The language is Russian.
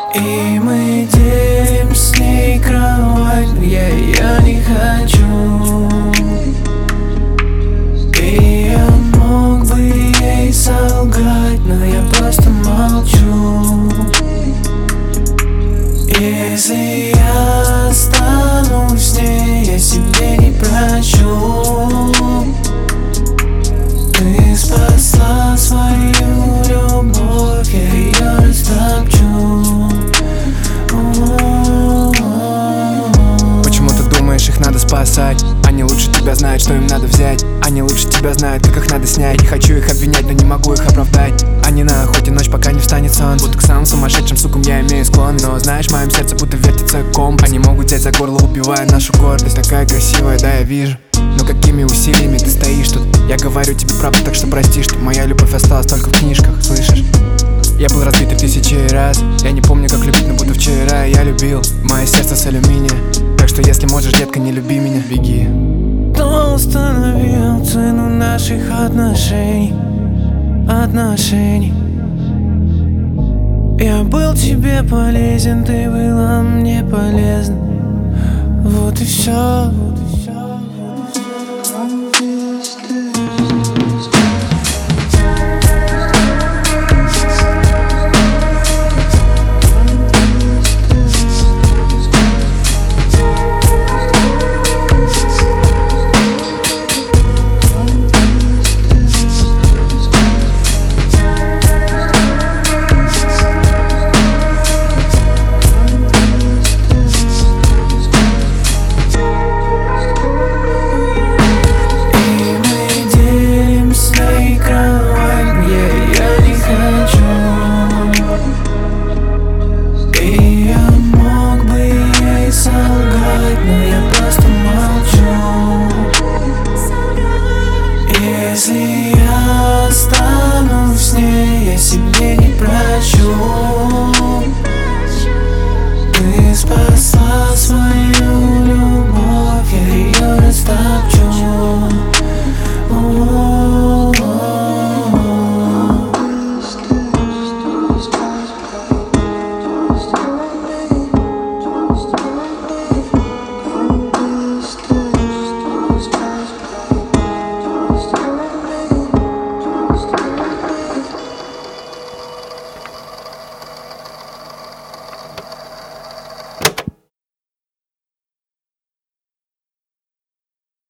И мы делим с ней кровать, но я ее не хочу. И я мог бы ей солгать, но я просто молчу. Если я останусь с ней, я себе не прощу. Ты спасла свою любовь, я ее растопчу. Почему ты думаешь, их надо спасать? Они лучше тебя знают, что им надо взять. Они лучше тебя знают, как их надо снять. Не хочу их обвинять, но не могу их оправдать. Они на охоте ночь, пока не встанет сон. Будто к самым сумасшедшим сукам я имею склон. Но знаешь, в моем сердце будто вертится комп. Они могут взять за горло, убивая нашу гордость. Такая красивая, да, я вижу. Но какими усилиями ты стоишь тут? Я говорю тебе правду, так что прости, что моя любовь осталась только в книжках, слышишь? Я был разбит 1000 раз. Я не помню, как любить, но будто вчера я любил. Мое сердце с алюминия. Так что если можешь, детка, не люби меня, беги. Кто установил цену наших отношений? Я был тебе полезен, ты была мне полезна. Вот и все.